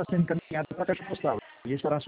paciente encaminhado para a caixa postal. E este era